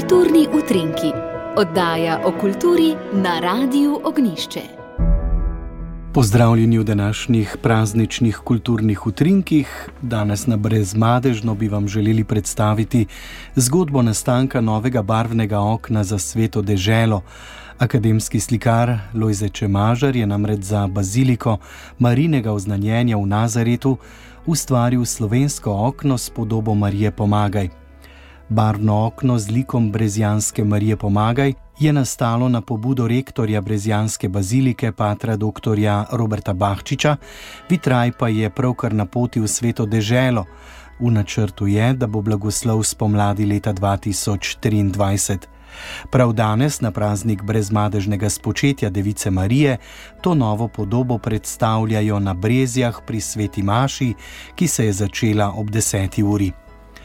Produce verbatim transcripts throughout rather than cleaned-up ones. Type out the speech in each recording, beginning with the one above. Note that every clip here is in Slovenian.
Kulturni utrinki, oddaja o kulturi na Radiu Ognjišče. Pozdravljeni v današnjih prazničnih kulturnih utrinkih. Danes na Brezmadežno bi vam želeli predstaviti zgodbo nastanka novega barvnega okna za Sveto deželo. Akademski slikar Lojze Čemažar je namreč za baziliko Marijinega oznanjenja v Nazaretu ustvaril slovensko okno s podobo Marije Pomagaj. Barvno okno z likom brezjanske Marije Pomagaj je nastalo na pobudo rektorja brezjanske bazilike patra doktorja Roberta Bahčiča, vitraj pa je pravkar na poti v Sveto deželo. V načrtu je, da bo blagoslov spomladi leta dva tisoč triindvajset. Prav danes, na praznik brezmadežnega spočetja Device Marije, to novo podobo predstavljajo na Brezjah pri sveti maši, ki se je začela ob deseti uri.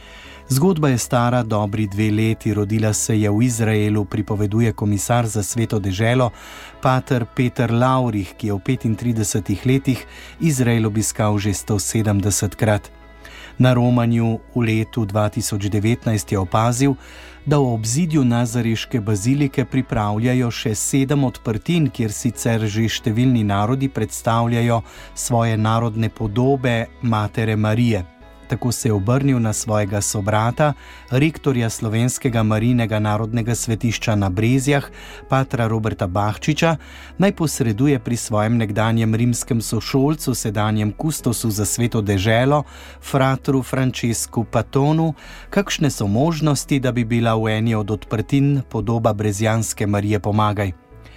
Zgodba je stara dobri dve leti, rodila se je v Izraelu, pripoveduje komisar za Sveto deželo pater Peter Laurih, ki je v petintridesetih letih Izrael obiskal že sto sedemdesetkrat. Na romanju v letu dva tisoč devetnajst je opazil, da v obzidju nazareške bazilike pripravljajo še sedem odprtin, kjer sicer že številni narodi predstavljajo svoje narodne podobe Matere Marije. Tako se je obrnil na svojega sobrata, rektorja slovenskega Marijinega narodnega svetišča na Brezjah, patra Roberta Bahčiča, naj posreduje pri svojem nekdanjem rimskem sošolcu, sedanjem kustosu za Sveto deželo, fratru Francesku Patonu, kakšne so možnosti, da bi bila v eni od odprtin podoba brezjanske Marije Pomagaj.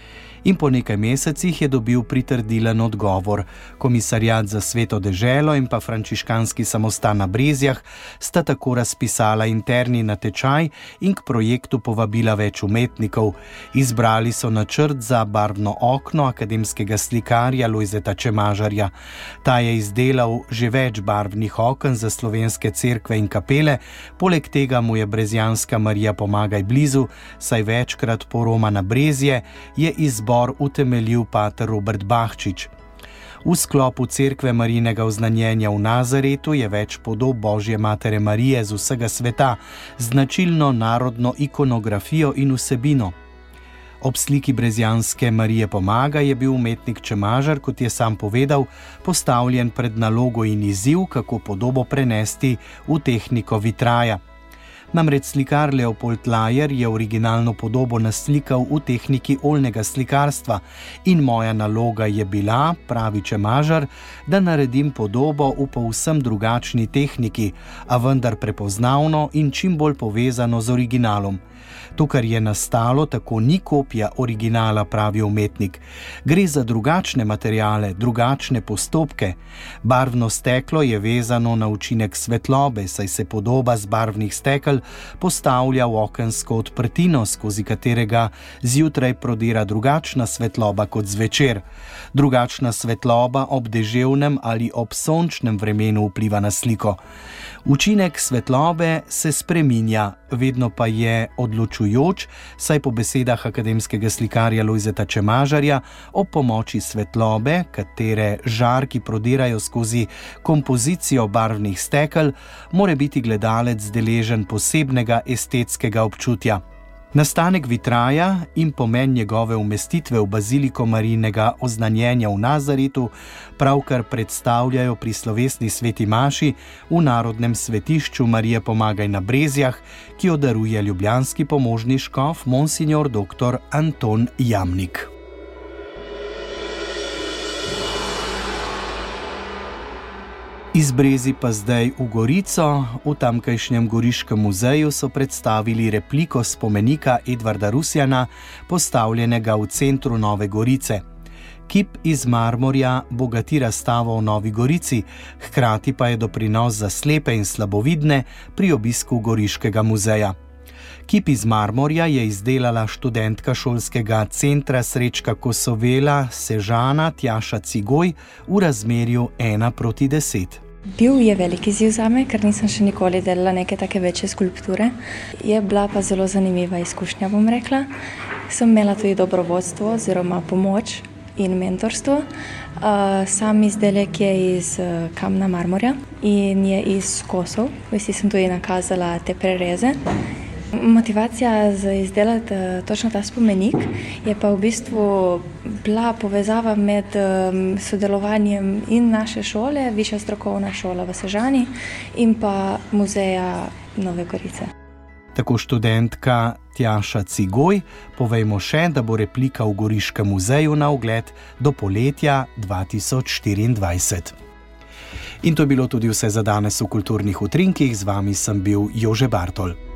In po nekaj mesecih je dobil pritrdilen odgovor. Komisariat za Sveto deželo in pa frančiškanski samostan na Brezjah sta tako razpisala interni natečaj in k projektu povabila več umetnikov. Izbrali so načrt za barvno okno akademskega slikarja Lojzeta Čemažarja. Ta je izdelal že več barvnih oken za slovenske cerkve in kapele, poleg tega mu je brezjanska Marija Pomagaj blizu, saj večkrat poroma na Brezje, je izbor utemeljil pater Robert Bahčič. V sklopu cerkve Marijinega oznanjenja v Nazaretu je več podob Božje Matere Marije z vsega sveta, značilno narodno ikonografijo in vsebino. Ob sliki brezjanske Marije Pomagaj je bil umetnik Čemažar, kot je sam povedal, postavljen pred nalogo in izziv, kako podobo prenesti v tehniko vitraja. Namreč slikar Leopold Lajer je originalno podobo naslikal v tehniki oljnega slikarstva in moja naloga je bila, pravi Čemažar, da naredim podobo v povsem drugačni tehniki, a vendar prepoznavno in čim bolj povezano z originalom. To, kar je nastalo, tako ni kopija originala, pravi umetnik. Gre za drugačne materiale, drugačne postopke. Barvno steklo je vezano na učinek svetlobe, saj se podoba z barvnih stekel postavlja v okensko odprtino, skozi katerega zjutraj prodira drugačna svetloba kot zvečer. Drugačna svetloba ob deževnem ali ob sončnem vremenu vpliva na sliko. Učinek svetlobe se spreminja, vedno pa je odločujoč, saj po besedah akademskega slikarja Lojzeta Čemažarja ob pomoči svetlobe, katere žarki prodirajo skozi kompozicijo barvnih stekel, mora biti gledalec deležen posebnega estetskega občutja. Nastanek vitraja in pomen njegove umestitve v baziliko Marijinega oznanjenja v Nazaretu pravkar predstavljajo pri slovesni sveti maši v Narodnem svetišču Marije Pomagaj na Brezjah, ki jo daruje ljubljanski pomožni škof monsignor doktor Anton Jamnik. Iz Brezij pa zdaj v Gorico. V tamkajšnjem Goriškem muzeju so predstavili repliko spomenika Edvarda Rusjana, postavljenega v centru Nove Gorice. Kip iz marmorja bogati razstavo v Novi Gorici, hkrati pa je doprinos za slepe in slabovidne pri obisku Goriškega muzeja. Kip iz marmorja je izdelala študentka šolskega centra Srečka Kosovela Sežana Tjaša Cigoj v razmerju ena proti deset. Bil je velik izziv zame, ker nisem še nikoli delala neke take večje skulpture. Je bila pa zelo zanimiva izkušnja, bom rekla. Sem imela tudi dobro vodstvo oziroma pomoč in mentorstvo. Sam izdelek je iz kamna marmorja in je iz kosov. Vsi sem tudi nakazala te prereze. Motivacija za izdelati točno ta spomenik je pa v bistvu bila povezava med sodelovanjem in naše šole, Višja strokovna šola v Sežani in pa muzeja Nove Gorice. Tako študentka Tjaša Cigoj, povejmo še, da bo replika v Goriškem muzeju na ogled do poletja dva tisoč štiriindvajset. In to je bilo tudi vse za danes v Kulturnih utrinkih, z vami sem bil Jože Bartol.